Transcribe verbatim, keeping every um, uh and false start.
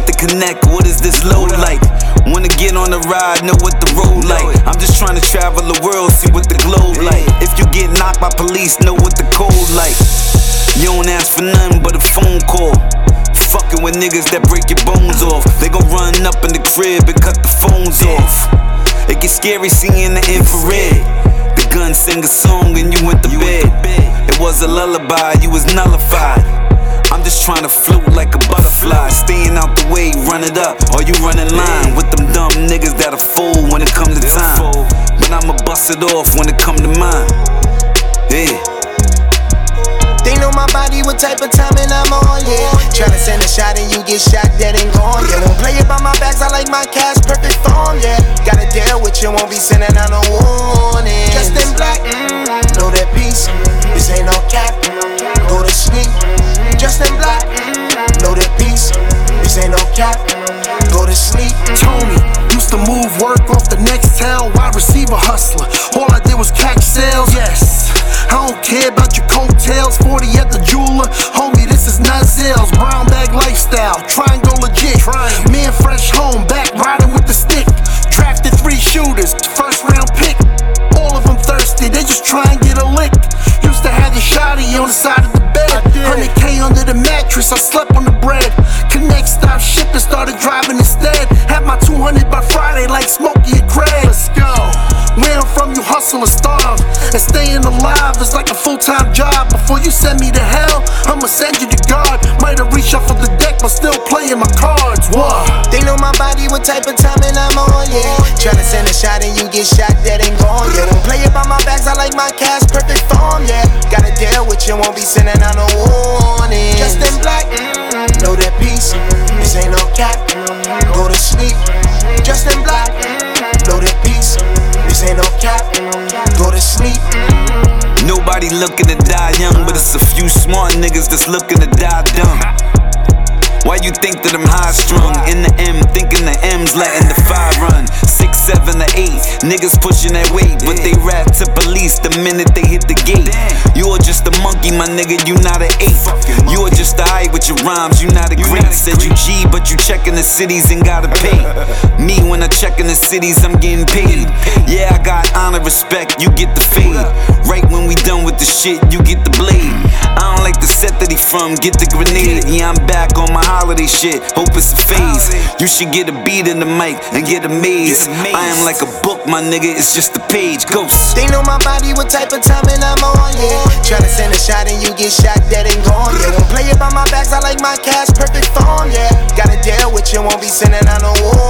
need to connect, what is this load like? Wanna get on the ride, know what the road like. I'm just trying to travel the world, see what the globe like. If you get knocked by police, know what the code like. You don't ask for nothing but a phone call. Fucking with niggas that break your bones off. They gon' run up in the crib and cut the phones off. It gets scary seeing the infrared. The gun sing a song and you went to bed. It was a lullaby, you was nullified. I'm just trying to float like a butterfly. Staying out the way, run it up, or you run in line with them dumb niggas that'll fold when it come to time. But I'ma bust it off when it come to mine. Yeah. They know my body, what type of timing I'm on, yeah. Tryna send a shot and you get shot, dead and gone, yeah. Won't play it by my bags, I like my cash, perfect form, yeah. Gotta deal with you, won't be sending out no warning. Dressed in black, mm, know that peace, this ain't no cap, go to sleep. Dressed in black, know that peace, this ain't no cap, go to sleep. Tony used to move work off the next town, wide receiver hustler. All I did was catch sales, yes. I don't care about your coattails, forty at the jeweler. Homie, this is Nazels, brown bag lifestyle, try and go legit. Me and Fresh home, back riding with the stick. Drafted three shooters, first round pick. All of them thirsty, they just try and get a lick. Used to have the shotty on the side of the bed. one hundred K under the mattress, I slept on the bread. Connect, stop shipping, started driving instead. Had my two hundred by Friday like Smokey and Craig. Let's go. Where I'm from, you hustle or starve. And staying alive is like a full-time job. Before you send me to hell, I'ma send you to God. Might have reshuffled the deck, but still playing my cards. What? They know my body, what type of timing I'm on, yeah. Tryna send a shot and you get shot, dead and gone, yeah. Won't play it by my bags, I like my cash, perfect form, yeah. Gotta deal with you, won't be sending out no warning. Just in black, mm, know that peace, this ain't no cap, go to sleep. Just in black, know that peace, this ain't no cap, go to sleep. Nobody looking to die young, but it's a few smart niggas that's looking to die dumb. Why you think that I'm high strung? In the M, thinking the M's letting the five run. Six, seven, or eight, niggas pushing that weight, but they rap to police the minute they hit the gate. You're just a monkey, my nigga, you not an ape. You're just a eye with your rhymes, you not a great. Said you G, but you checking the cities and gotta pay. Me, when I check in the cities, I'm getting paid. Yeah, I got honor, respect, you get the fade. Right when we done with the shit, you get the blade. I don't like the set that he from, get the grenade. Yeah, I'm back on my holiday shit, hope it's a phase. You should get a beat in the mic and get amazed. I am like a book, my nigga, it's just a page. Ghost. They know my body, what type of timing I'm on, yeah. Tryna send a shot and you get shot, dead and gone, yeah. Won't play it by my bags, I like my cash, perfect form, yeah. Gotta deal with you, won't be sending out no war.